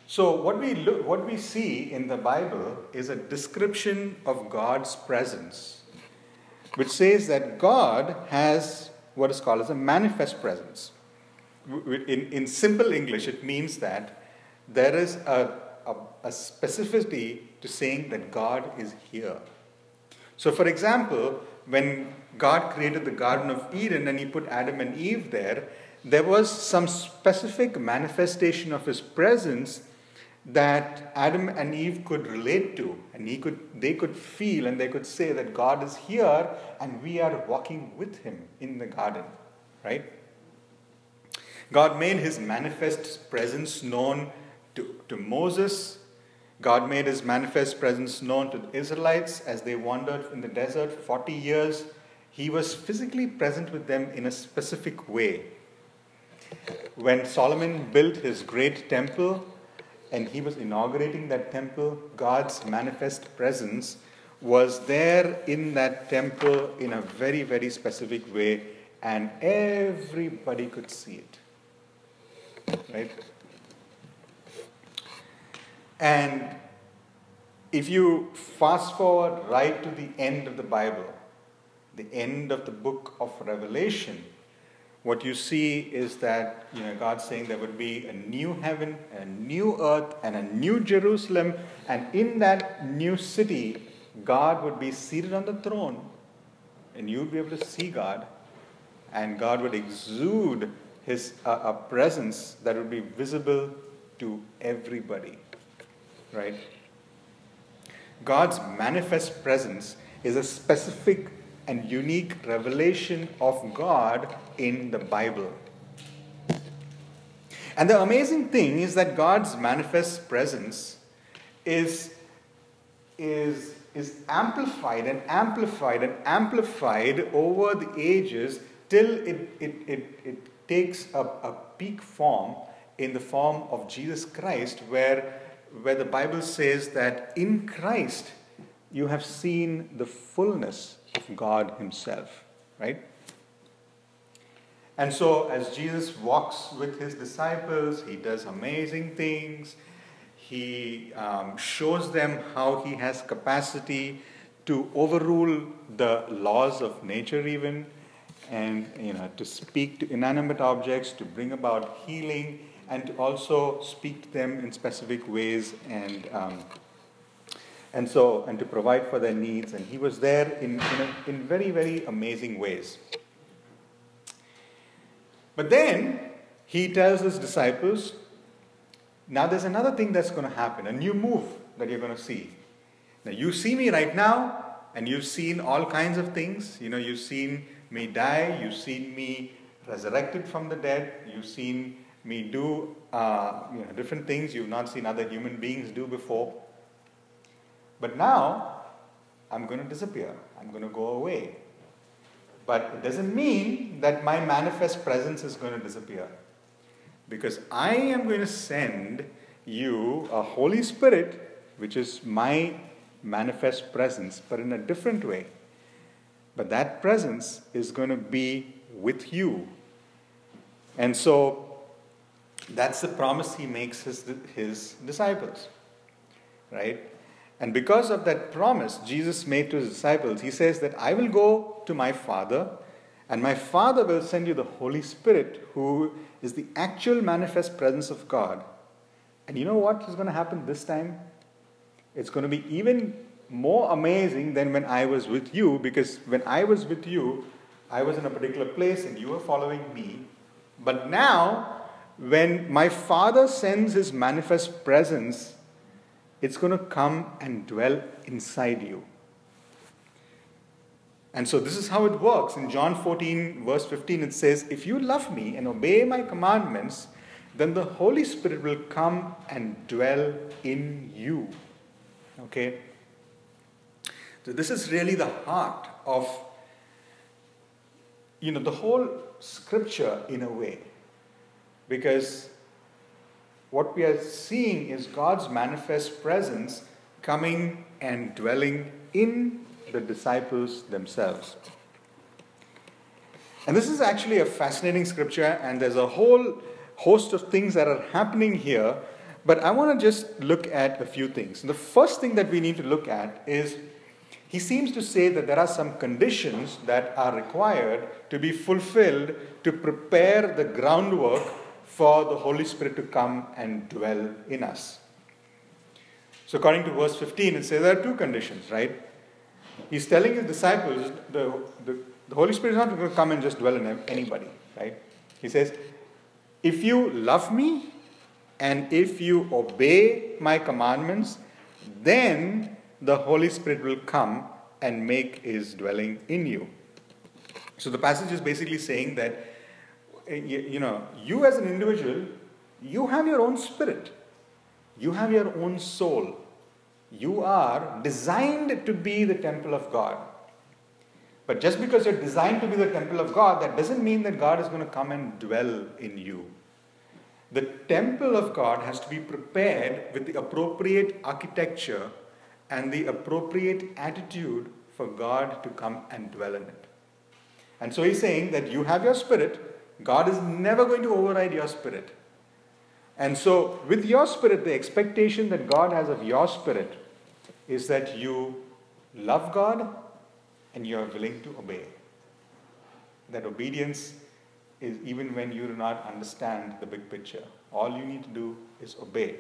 So what we see in the Bible is a description of God's presence, which says that God has what is called as a manifest presence. In simple English, it means that there is a specificity to saying that God is here. So, for example, when God created the Garden of Eden and He put Adam and Eve there, there was some specific manifestation of His presence that Adam and Eve could relate to, and they could feel and they could say that God is here and we are walking with Him in the garden, right? God made His manifest presence known to Moses. God made His manifest presence known to the Israelites as they wandered in the desert for 40 years. He was physically present with them in a specific way. When Solomon built his great temple and he was inaugurating that temple, God's manifest presence was there in that temple in a very, very specific way, and everybody could see it. Right? And if you fast forward right to the end of the Bible, the end of the book of Revelation, what you see is that God's saying there would be a new heaven, a new earth, and a new Jerusalem, and in that new city, God would be seated on the throne, and you would be able to see God, and God would exude His a presence that would be visible to everybody, right? God's manifest presence is a specific and unique revelation of God in the Bible. And the amazing thing is that God's manifest presence is amplified and amplified and amplified over the ages till it takes a peak form in the form of Jesus Christ, where the Bible says that in Christ you have seen the fullness of God Himself, right? And so as Jesus walks with His disciples, He does amazing things. He shows them how He has capacity to overrule the laws of nature even, and to speak to inanimate objects, to bring about healing, and to also speak to them in specific ways, and to provide for their needs. And He was there in very, very amazing ways. But then He tells His disciples, now there's another thing that's going to happen, a new move that you're going to see. Now you see me right now, and you've seen all kinds of things. You've seen me die, you've seen me resurrected from the dead, you've seen me do different things you've not seen other human beings do before. But now, I'm going to disappear. I'm going to go away. But it doesn't mean that my manifest presence is going to disappear. Because I am going to send you a Holy Spirit, which is my manifest presence, but in a different way. But that presence is going to be with you. And so, that's the promise He makes His disciples. Right? And because of that promise Jesus made to His disciples, He says that I will go to my Father, and my Father will send you the Holy Spirit, who is the actual manifest presence of God. And you know what is going to happen this time? It's going to be even more amazing than when I was with you, because when I was with you, I was in a particular place and you were following me. But now, when my Father sends His manifest presence, it's going to come and dwell inside you. And so this is how it works. In John 14, verse 15, it says, if you love me and obey my commandments, then the Holy Spirit will come and dwell in you. Okay? So this is really the heart of, the whole Scripture in a way. Because what we are seeing is God's manifest presence coming and dwelling in the disciples themselves. And this is actually a fascinating scripture, and there's a whole host of things that are happening here. But I want to just look at a few things. The first thing that we need to look at is he seems to say that there are some conditions that are required to be fulfilled to prepare the groundwork for the Holy Spirit to come and dwell in us. So according to verse 15, it says there are two conditions, right? He's telling his disciples the Holy Spirit is not going to come and just dwell in anybody, right? He says, if you love me and if you obey my commandments, then the Holy Spirit will come and make his dwelling in you. So the passage is basically saying that, you as an individual, you have your own spirit. You have your own soul. You are designed to be the temple of God. But just because you're designed to be the temple of God, that doesn't mean that God is going to come and dwell in you. The temple of God has to be prepared with the appropriate architecture and the appropriate attitude for God to come and dwell in it. And so he's saying that you have your spirit. God is never going to override your spirit. And so with your spirit, the expectation that God has of your spirit is that you love God and you are willing to obey. That obedience is even when you do not understand the big picture. All you need to do is obey.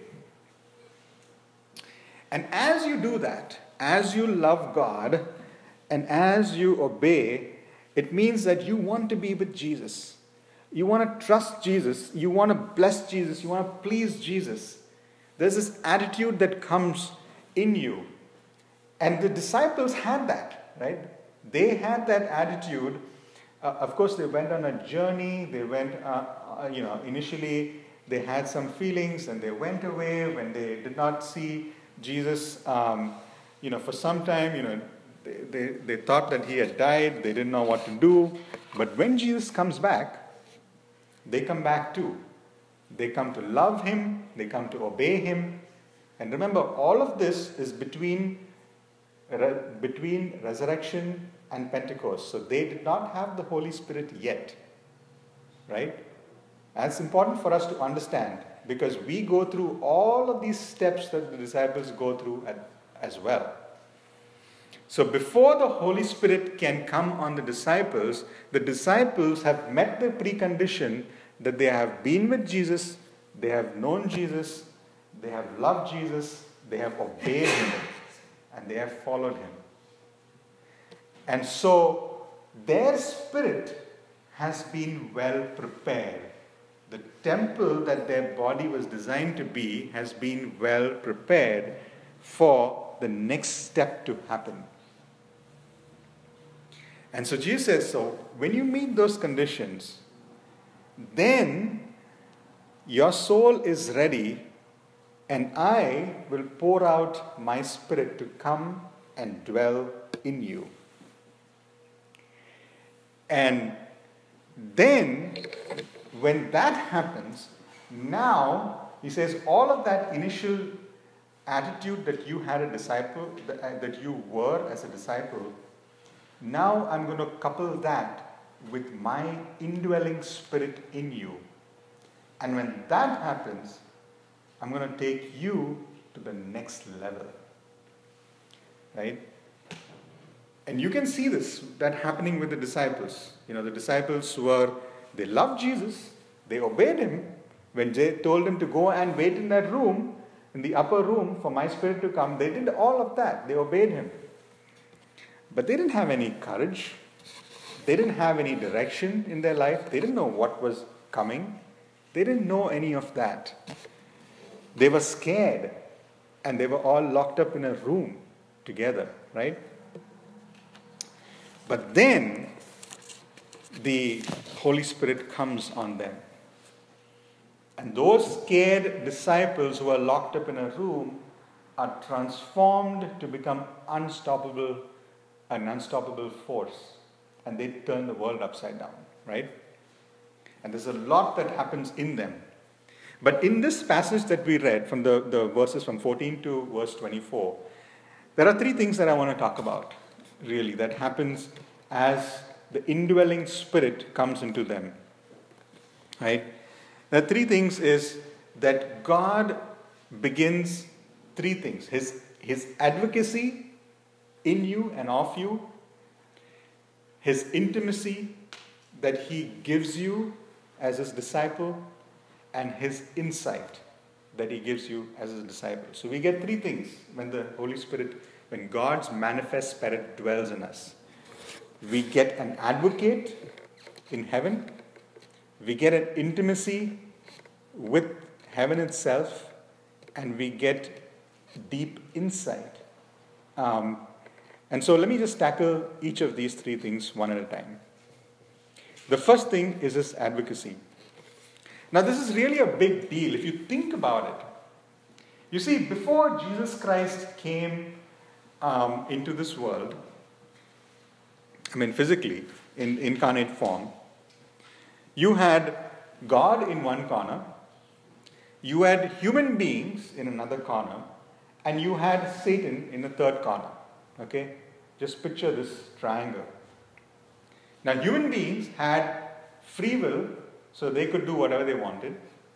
And as you do that, as you love God and as you obey, it means that you want to be with Jesus. You want to trust Jesus. You want to bless Jesus. You want to please Jesus. There's this attitude that comes in you. And the disciples had that, right? They had that attitude. Of course, they went on a journey. They went, initially they had some feelings and they went away when they did not see Jesus, for some time, they thought that he had died. They didn't know what to do. But when Jesus comes back, they come back too. They come to love him. They come to obey him. And remember, all of this is between resurrection and Pentecost. So they did not have the Holy Spirit yet. Right? And it's important for us to understand because we go through all of these steps that the disciples go through as well. So before the Holy Spirit can come on the disciples have met the precondition that they have been with Jesus, they have known Jesus, they have loved Jesus, they have obeyed him, and they have followed him. And so their spirit has been well prepared. The temple that their body was designed to be has been well prepared for the next step to happen. And so Jesus says, so when you meet those conditions, then your soul is ready and I will pour out my spirit to come and dwell in you. And then when that happens, now he says all of that initial attitude that you had a disciple, that you were as a disciple, now I'm going to couple that with my indwelling spirit in you. And when that happens, I'm going to take you to the next level. Right? And you can see that happening with the disciples. The disciples they loved Jesus, they obeyed him. When they told him to go and wait in that room, in the upper room for my spirit to come, they did all of that. They obeyed him. But they didn't have any courage. They didn't have any direction in their life. They didn't know what was coming. They didn't know any of that. They were scared. And they were all locked up in a room together, right? But then the Holy Spirit comes on them. And those scared disciples who are locked up in a room are transformed to become an unstoppable force. And they turn the world upside down, right? And there's a lot that happens in them. But in this passage that we read, from the verses from 14 to verse 24, there are three things that I want to talk about, really, that happens as the indwelling spirit comes into them. Right? The three things is that God begins three things: his advocacy in you and of you, his intimacy that he gives you as his disciple, and his insight that he gives you as his disciple. So we get three things when the Holy Spirit, when God's manifest Spirit dwells in us. We get an advocate in heaven, we get an intimacy with heaven itself, and we get deep insight. And so let me just tackle each of these three things one at a time. The first thing is his advocacy. Now, this is really a big deal if you think about it. You see, before Jesus Christ came into this world, physically, in incarnate form, you had God in one corner, you had human beings in another corner, and you had Satan in the third corner. Okay? Just picture this triangle. Now, human beings had free will, so they could do whatever they wanted.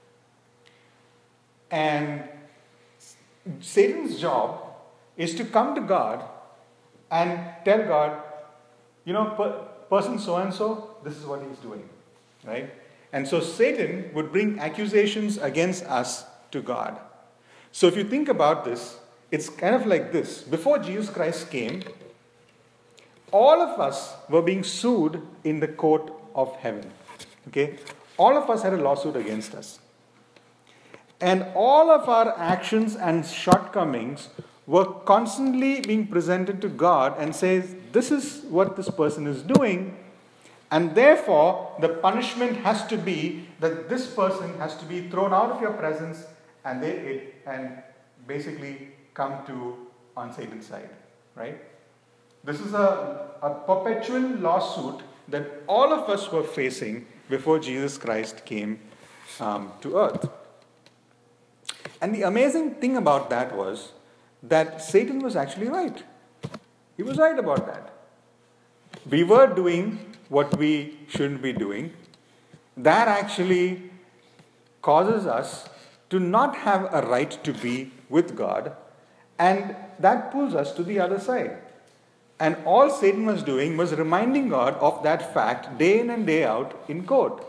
And Satan's job is to come to God and tell God, person so-and-so, this is what he's doing. Right? And so Satan would bring accusations against us to God. So if you think about this, it's kind of like this. Before Jesus Christ came, all of us were being sued in the court of heaven. Okay? All of us had a lawsuit against us. And all of our actions and shortcomings were constantly being presented to God and says, this is what this person is doing. And therefore, the punishment has to be that this person has to be thrown out of your presence and basically come to on Satan's side. Right? This is a perpetual lawsuit that all of us were facing before Jesus Christ came to earth. And the amazing thing about that was that Satan was actually right. He was right about that. We were doing what we shouldn't be doing. That actually causes us to not have a right to be with God, and that pulls us to the other side. And all Satan was doing was reminding God of that fact day in and day out in court.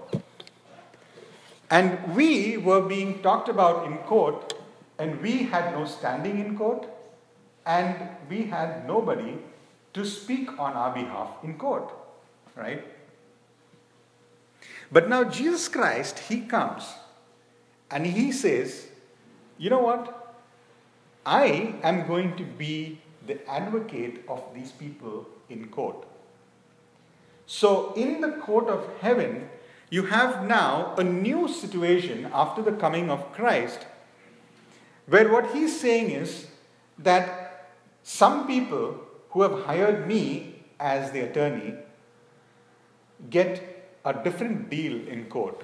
And we were being talked about in court, and we had no standing in court, and we had nobody to speak on our behalf in court. Right? But now Jesus Christ, he comes and he says, you know what? I am going to be the advocate of these people in court. So in the court of heaven, you have now a new situation after the coming of Christ, where what he's saying is that some people who have hired me as the attorney get a different deal in court.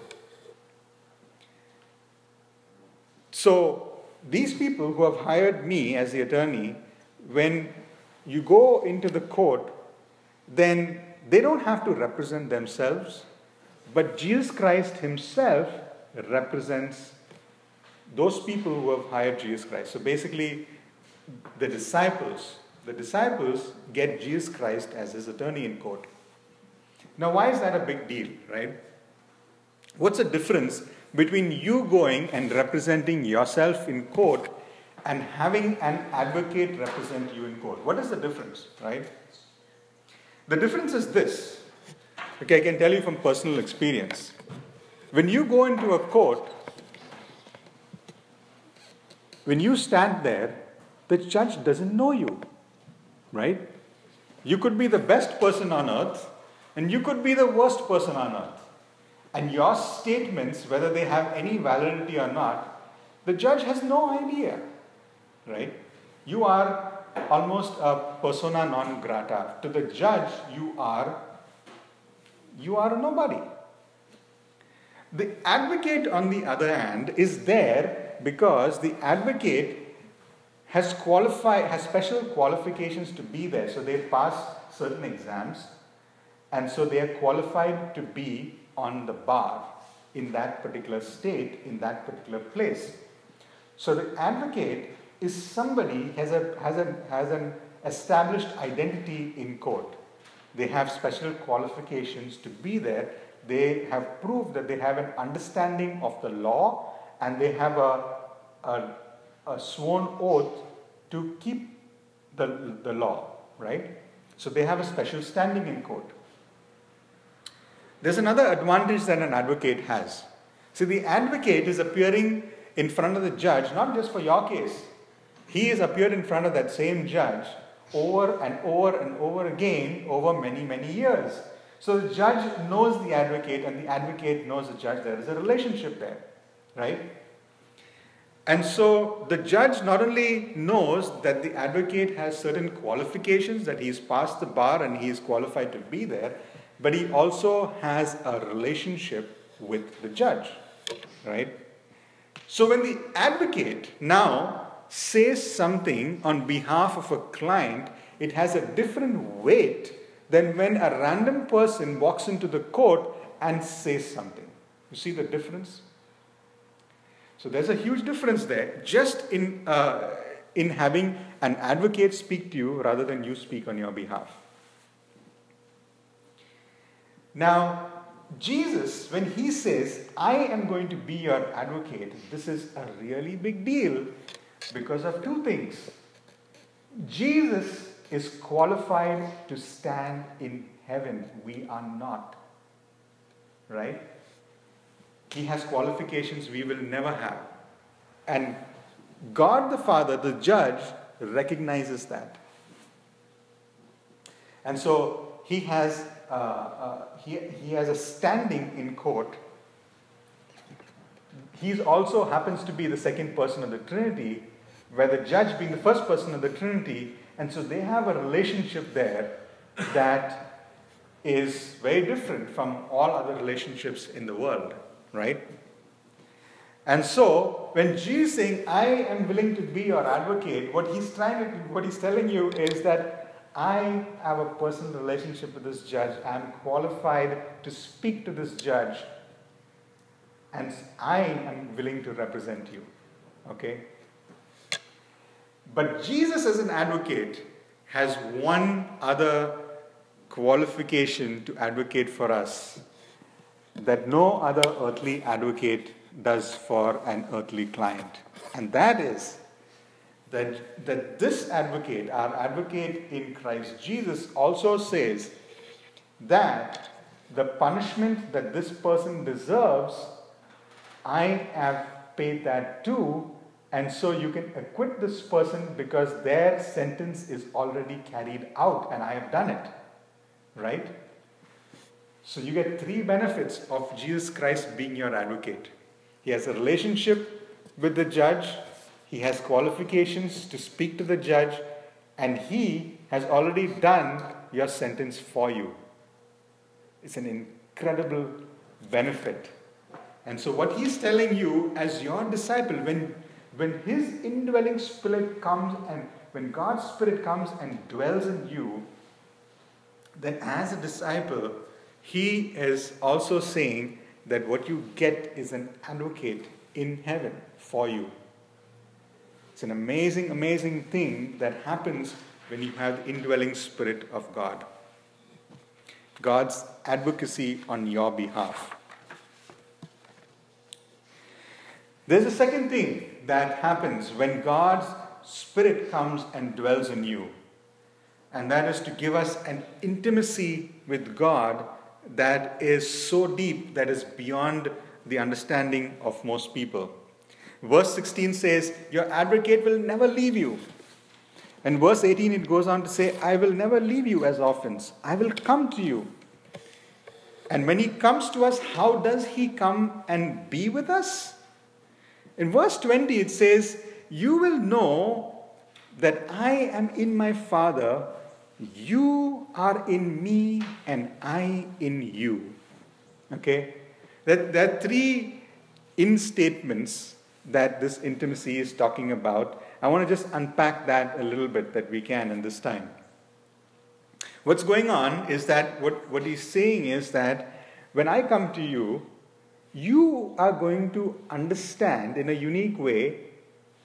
So these people who have hired me as the attorney, when you go into the court, then they don't have to represent themselves, but Jesus Christ himself represents those people who have hired Jesus Christ. So basically, the disciples get Jesus Christ as his attorney in court. Now, why is that a big deal, right? What's the difference between you going and representing yourself in court and having an advocate represent you in court? What is the difference, right? The difference is this. Okay, I can tell you from personal experience. When you go into a court, when you stand there, the judge doesn't know you, right? You could be the best person on earth, and you could be the worst person on earth. And your statements, whether they have any validity or not, the judge has no idea, right? You are almost a persona non grata. To the judge, you are a nobody. The advocate, on the other hand, is there because the advocate has special qualifications to be there. So they pass certain exams, and so they are qualified to be on the bar in that particular state, in that particular place. So the advocate is somebody has an established identity in court. They have special qualifications to be there. They have proved that they have an understanding of the law, and they have a sworn oath to keep the law, right? So they have a special standing in court. There's another advantage that an advocate has. See, the advocate is appearing in front of the judge, not just for your case. He has appeared in front of that same judge over and over and over again over many, many years. So the judge knows the advocate and the advocate knows the judge. There is a relationship there, right? And so the judge not only knows that the advocate has certain qualifications, that he's passed the bar and he is qualified to be there, but he also has a relationship with the judge, right? So when the advocate now says something on behalf of a client, it has a different weight than when a random person walks into the court and says something. You see the difference? So there's a huge difference there, just in having an advocate speak to you rather than you speak on your behalf. Now, Jesus, when he says, I am going to be your advocate, this is a really big deal because of two things. Jesus is qualified to stand in heaven. We are not. Right? He has qualifications we will never have. And God the Father, the judge, recognizes that. And so he has a standing in court. He also happens to be the second person of the Trinity, where the judge being the first person of the Trinity, and so they have a relationship there that is very different from all other relationships in the world, right? And so, when Jesus is saying, I am willing to be your advocate, what he's telling you is that I have a personal relationship with this judge. I'm qualified to speak to this judge. And I am willing to represent you. Okay? But Jesus as an advocate has one other qualification to advocate for us that no other earthly advocate does for an earthly client. And that is that this advocate, our advocate in Christ Jesus, also says that the punishment that this person deserves, I have paid that too, and so you can acquit this person because their sentence is already carried out and I have done it. Right? So you get three benefits of Jesus Christ being your advocate. He has a relationship with the judge, he has qualifications to speak to the judge, and he has already done your sentence for you. It's an incredible benefit. And so what he's telling you as your disciple, when his indwelling spirit comes and when God's spirit comes and dwells in you, then as a disciple, he is also saying that what you get is an advocate in heaven for you. It's an amazing, amazing thing that happens when you have the indwelling spirit of God. God's advocacy on your behalf. There's a second thing that happens when God's Spirit comes and dwells in you. And that is to give us an intimacy with God that is so deep, that is beyond the understanding of most people. Verse 16 says, your advocate will never leave you. And verse 18 it goes on to say, I will never leave you as orphans. I will come to you. And when he comes to us, how does he come and be with us? In verse 20 it says, you will know that I am in my Father, you are in me, and I in you. Okay? There are three in-statements that this intimacy is talking about. I want to just unpack that a little bit that we can in this time. What's going on is that what he's saying is that when I come to you, you are going to understand in a unique way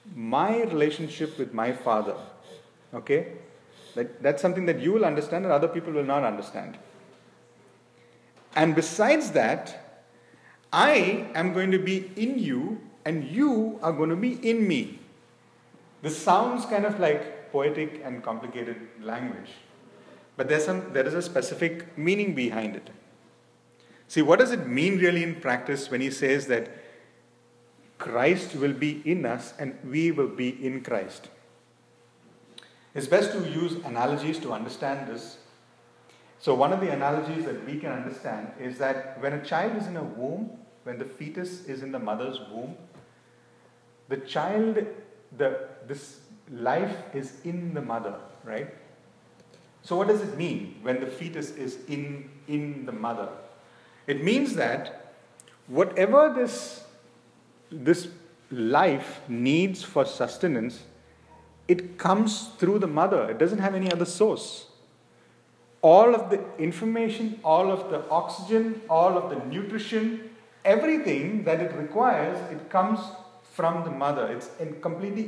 my relationship with my Father. Okay? That's something that you will understand and other people will not understand. And besides that, I am going to be in you and you are going to be in me. This sounds kind of like poetic and complicated language. But there is a specific meaning behind it. See, what does it mean really in practice when he says that Christ will be in us and we will be in Christ? It's best to use analogies to understand this. So one of the analogies that we can understand is that when a child is in a womb, when the fetus is in the mother's womb, the child, this life is in the mother, right? So what does it mean when the fetus is in the mother? It means that whatever this life needs for sustenance, it comes through the mother. It doesn't have any other source. All of the information, all of the oxygen, all of the nutrition, everything that it requires, it comes from the mother. It's completely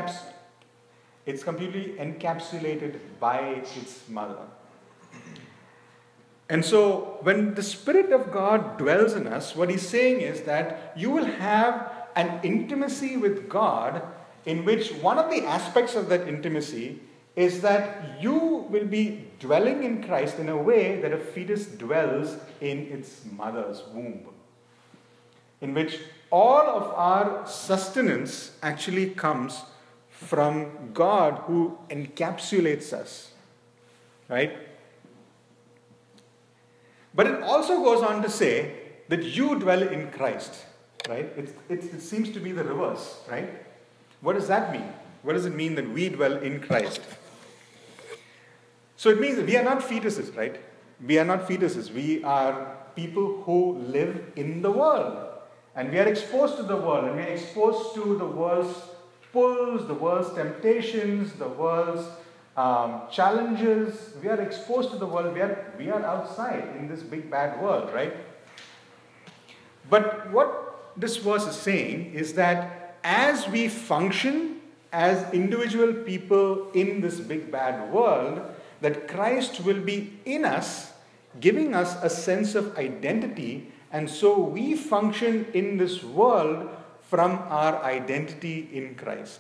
encapsulated by its mother. And so when the Spirit of God dwells in us, what he's saying is that you will have an intimacy with God in which one of the aspects of that intimacy is that you will be dwelling in Christ in a way that a fetus dwells in its mother's womb. In which all of our sustenance actually comes from God who encapsulates us. Right? But it also goes on to say that you dwell in Christ. Right? It seems to be the reverse. Right? What does that mean? What does it mean that we dwell in Christ? So it means that we are not fetuses, right? We are not fetuses. We are people who live in the world. And we are exposed to the world. And we are exposed to the world's pulls, the world's temptations, the world's challenges. We are exposed to the world. We are outside in this big bad world, right? But what this verse is saying is that as we function as individual people in this big bad world, that Christ will be in us, giving us a sense of identity, and so we function in this world from our identity in Christ.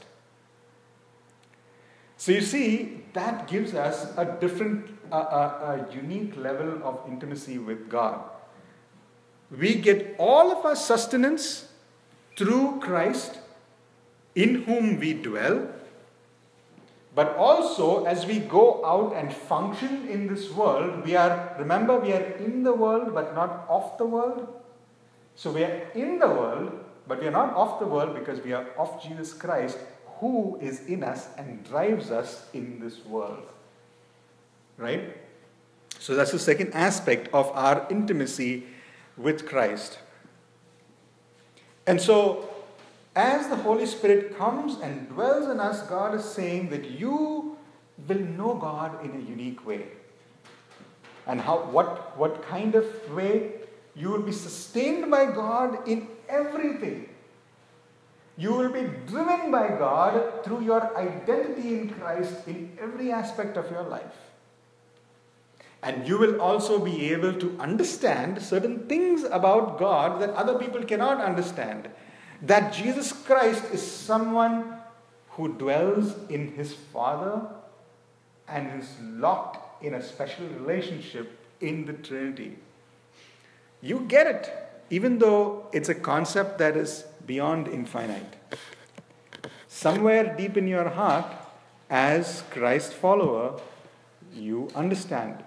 So you see, that gives us a different, a unique level of intimacy with God. We get all of our sustenance through Christ, in whom we dwell, but also as we go out and function in this world, remember we are in the world but not of the world. So we are in the world, but we are not of the world because we are of Jesus Christ, who is in us and drives us in this world. Right? So that's the second aspect of our intimacy with Christ. And so, as the Holy Spirit comes and dwells in us, God is saying that you will know God in a unique way. And what kind of way? You will be sustained by God in everything. You will be driven by God through your identity in Christ in every aspect of your life. And you will also be able to understand certain things about God that other people cannot understand. That Jesus Christ is someone who dwells in his Father and is locked in a special relationship in the Trinity. You get it, even though it's a concept that is beyond infinite. Somewhere deep in your heart, as Christ follower, you understand.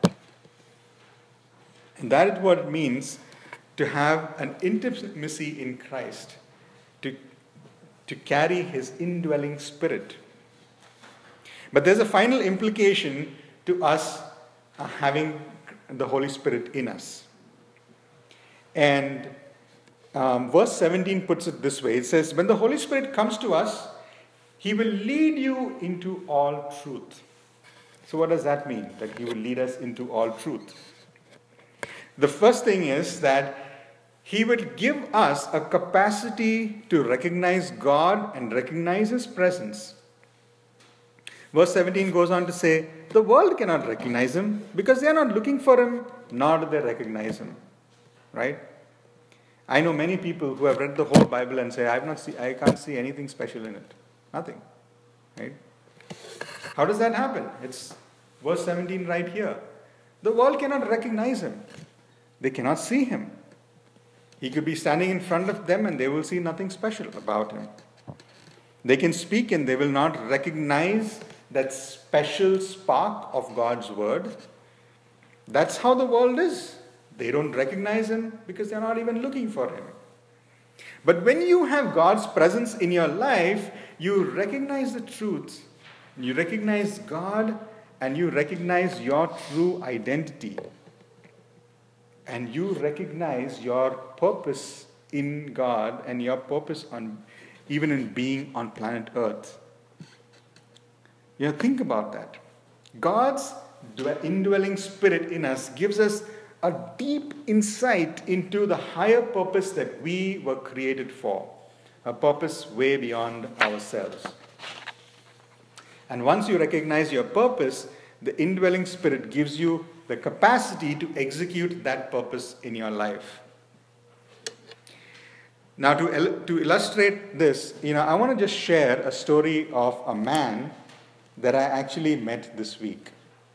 And that is what it means to have an intimacy in Christ. To carry his indwelling spirit. But there's a final implication to us having the Holy Spirit in us. And verse 17 puts it this way. It says, when the Holy Spirit comes to us, he will lead you into all truth. So what does that mean? That he will lead us into all truth. The first thing is that He will give us a capacity to recognize God and recognize His presence. Verse 17 goes on to say, the world cannot recognize Him because they are not looking for Him, nor do they recognize Him. Right? I know many people who have read the whole Bible and say, I can't see anything special in it. Nothing. Right? How does that happen? It's verse 17 right here. The world cannot recognize Him. They cannot see Him. He could be standing in front of them and they will see nothing special about Him. They can speak and they will not recognize that special spark of God's word. That's how the world is. They don't recognize Him because they're not even looking for Him. But when you have God's presence in your life, you recognize the truth. You recognize God and you recognize your true identity. And you recognize your purpose in God and your purpose even in being on planet Earth. Think about that. God's indwelling spirit in us gives us a deep insight into the higher purpose that we were created for. A purpose way beyond ourselves. And once you recognize your purpose, the indwelling spirit gives you the capacity to execute that purpose in your life. Now, to illustrate this, I want to just share a story of a man that I actually met this week.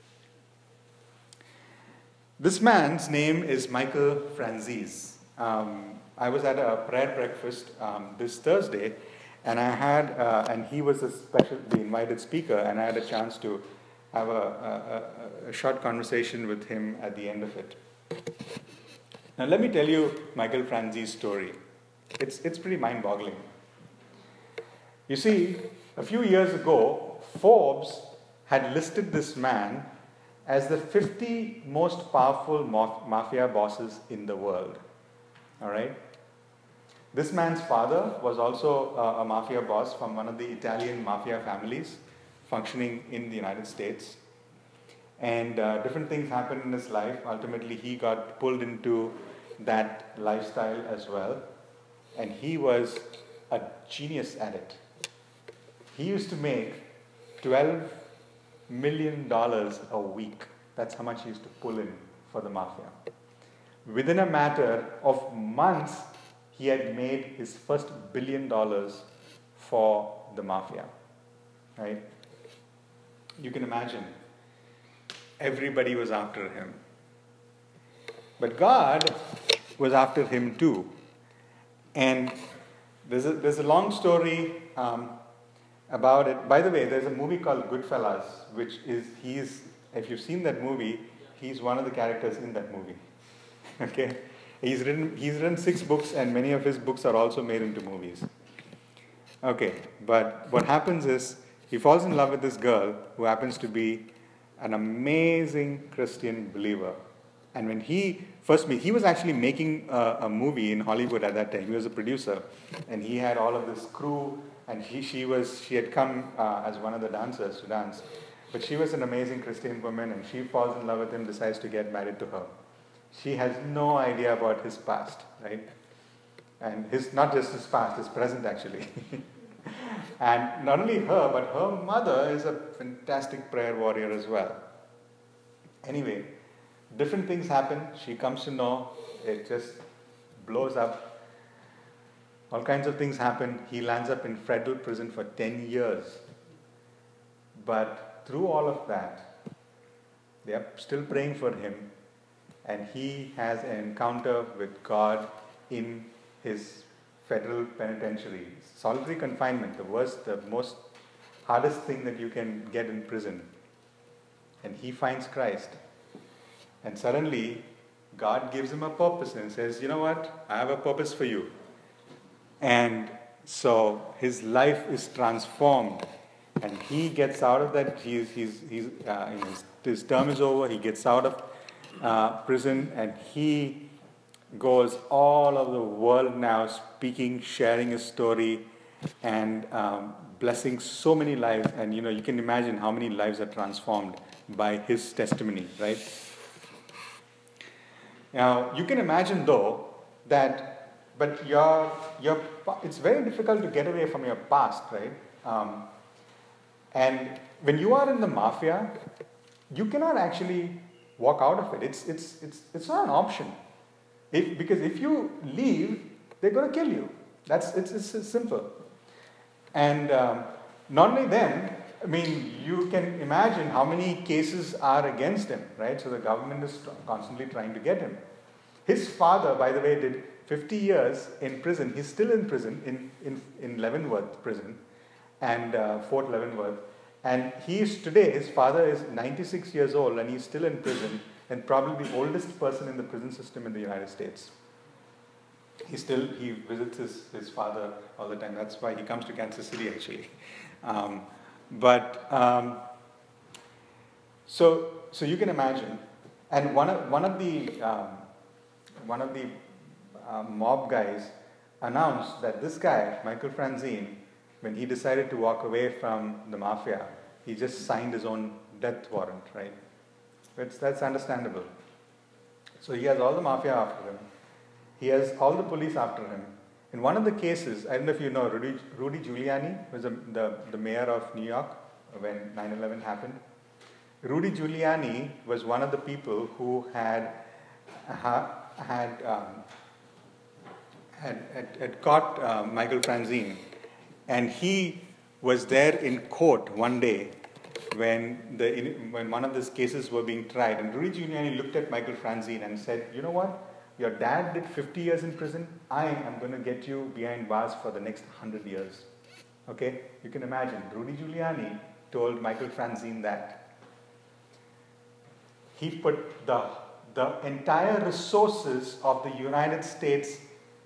This man's name is Michael Franzese. I was at a prayer breakfast this Thursday, and and he was the invited speaker, and I had a chance to have a short conversation with him at the end of it. Now, let me tell you Michael Franzese's story. It's pretty mind-boggling. You see, a few years ago, Forbes had listed this man as the 50 most powerful mafia bosses in the world. All right? This man's father was also a mafia boss from one of the Italian mafia families functioning in the United States. And different things happened in his life. Ultimately, he got pulled into that lifestyle as well. And he was a genius at it. He used to make $12 million a week. That's how much he used to pull in for the mafia. Within a matter of months, he had made his first $1 billion for the mafia. Right? You can imagine. Everybody was after him. But God was after him too. And there's a long story about it. By the way, there's a movie called Goodfellas, which if you've seen that movie, he's one of the characters in that movie. Okay? He's written 6 books, and many of his books are also made into movies. Okay, but what happens is, he falls in love with this girl who happens to be an amazing Christian believer. And when he first met, he was actually making a movie in Hollywood at that time. He was a producer, and he had all of this crew, and she had come as one of the dancers to dance. But she was an amazing Christian woman, and she falls in love with him, decides to get married to her. She has no idea about his past, right? And not just his past, his present actually. And not only her, but her mother is a fantastic prayer warrior as well. Anyway, different things happen. She comes to know. It just blows up. All kinds of things happen. He lands up in federal prison for 10 years. But through all of that, they are still praying for him. And he has an encounter with God in his federal penitentiary. Solitary confinement, the most hardest thing that you can get in prison. And he finds Christ. And suddenly, God gives him a purpose and says, you know what? I have a purpose for you. And so his life is transformed. And he gets out of that. His term is over. He gets out of prison, and he goes all over the world now speaking, sharing his story, and blessing so many lives. And you can imagine how many lives are transformed by his testimony, right? Now, you can imagine though but it's very difficult to get away from your past, right? And when you are in the mafia, you cannot actually walk out of it. It's not an option. Because if you leave, they're going to kill you. It's simple. And not only them, I mean, you can imagine how many cases are against him, right? So the government is constantly trying to get him. His father, by the way, did 50 years in prison. He's still in prison, in Leavenworth prison, and Fort Leavenworth. And today, his father is 96 years old, and he's still in prison, and probably the oldest person in the prison system in the United States. He visits his father all the time. That's why he comes to Kansas City, actually. So you can imagine, and one of the mob guys announced that this guy, Michael Franzine, when he decided to walk away from the mafia, he just signed his own death warrant, right? That's understandable. So he has all the mafia after him. He has all the police after him. In one of the cases, I don't know if you know, Rudy Giuliani was the mayor of New York when 9/11 happened. Rudy Giuliani was one of the people who had caught Michael Franzine, and he was there in court one day when one of these cases were being tried, and Rudy Giuliani looked at Michael Franzine and said, "You know what? Your dad did 50 years in prison. I am going to get you behind bars for the next 100 years." Okay? You can imagine. Rudy Giuliani told Michael Franzine that. He put the entire resources of the United States,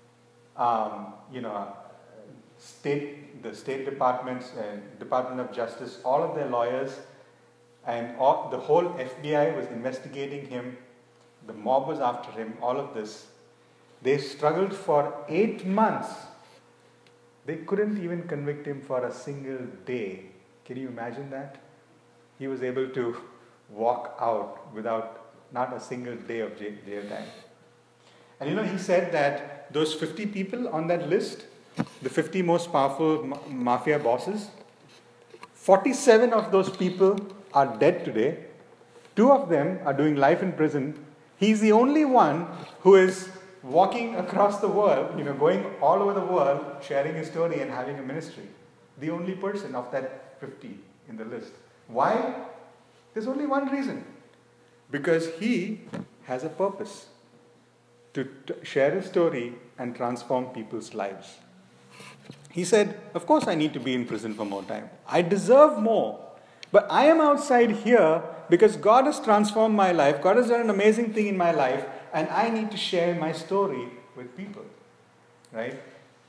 the State Departments and Department of Justice, all of their lawyers, and the whole FBI was investigating him. The mob was after him, all of this. They struggled for 8 months. They couldn't even convict him for a single day. Can you imagine that? He was able to walk out without not a single day of jail time. And he said that those 50 people on that list, the 50 most powerful mafia bosses, 47 of those people are dead today. 2 of them are doing life in prison. He's the only one who is walking across the world, going all over the world, sharing his story and having a ministry. The only person of that 50 in the list. Why? There's only one reason. Because he has a purpose to share his story and transform people's lives. He said, "Of course I need to be in prison for more time. I deserve more. But I am outside here because God has transformed my life. God has done an amazing thing in my life, and I need to share my story with people." Right?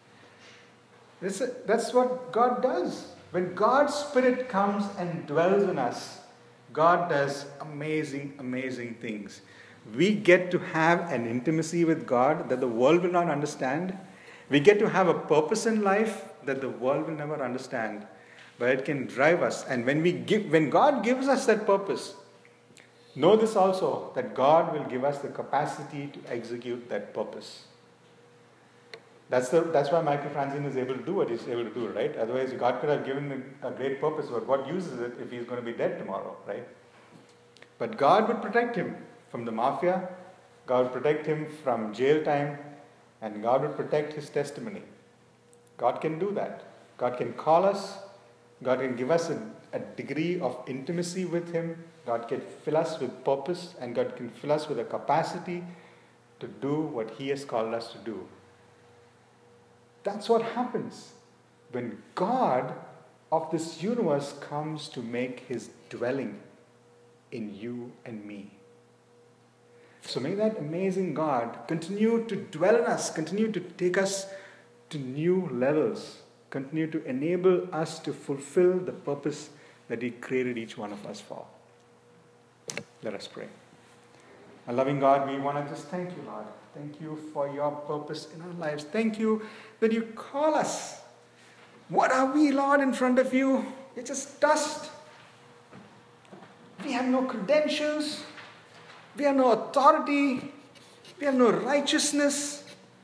That's what God does. When God's Spirit comes and dwells in us, God does amazing, amazing things. We get to have an intimacy with God that the world will not understand. We get to have a purpose in life that the world will never understand. But it can drive us. And when God gives us that purpose, know this also, that God will give us the capacity to execute that purpose. That's why Michael Franzine is able to do what he's able to do, right? Otherwise, God could have given him a great purpose, but what use is it if he's going to be dead tomorrow, right? But God would protect him from the mafia, God would protect him from jail time, and God would protect his testimony. God can do that. God can call us. God can give us a degree of intimacy with him. God can fill us with purpose, and God can fill us with a capacity to do what he has called us to do. That's what happens when God of this universe comes to make his dwelling in you and me. So may that amazing God continue to dwell in us, continue to take us to new levels, continue to enable us to fulfill the purpose that he created each one of us for. Let us pray. Our loving God, we want to just thank you, Lord. Thank you for your purpose in our lives. Thank you that you call us. What are we, Lord, in front of you? We're just dust. We have no credentials. We have no authority. We have no righteousness.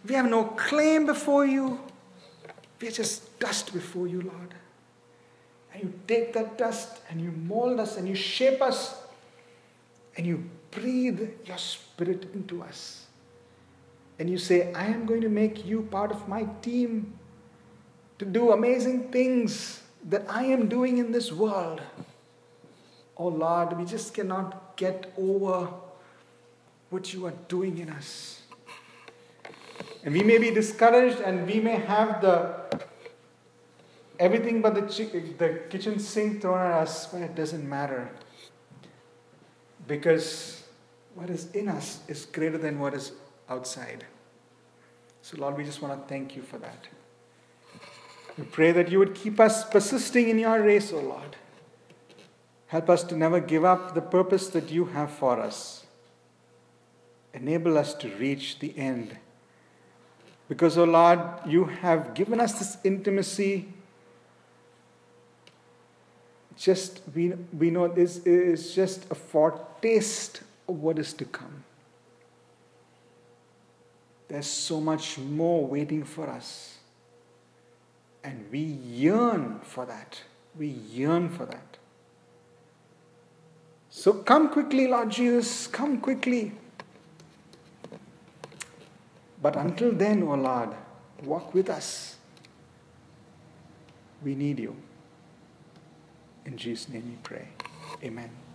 We have no claim before you. We are just dust before you, Lord. And you take that dust and you mold us and you shape us and you breathe your Spirit into us. And you say, I am going to make you part of my team to do amazing things that I am doing in this world. Oh Lord, we just cannot get over what you are doing in us. And we may be discouraged and we may have everything but the kitchen sink thrown at us, but it doesn't matter. Because what is in us is greater than what is outside. So Lord, we just want to thank you for that. We pray that you would keep us persisting in your race, O Lord. Help us to never give up the purpose that you have for us. Enable us to reach the end. Because, O Lord, you have given us this intimacy. We know this is just a foretaste of what is to come. There's so much more waiting for us. And we yearn for that. We yearn for that. So come quickly, Lord Jesus. Come quickly. But until then, O Lord, walk with us. We need you. In Jesus' name we pray. Amen.